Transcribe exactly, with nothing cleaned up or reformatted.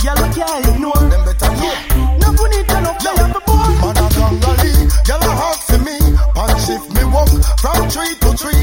girl we can't ignore. Them better know. No good need to no play up the board. Man a gangali, girl a hawk for me. Punch shift me walk from tree to tree.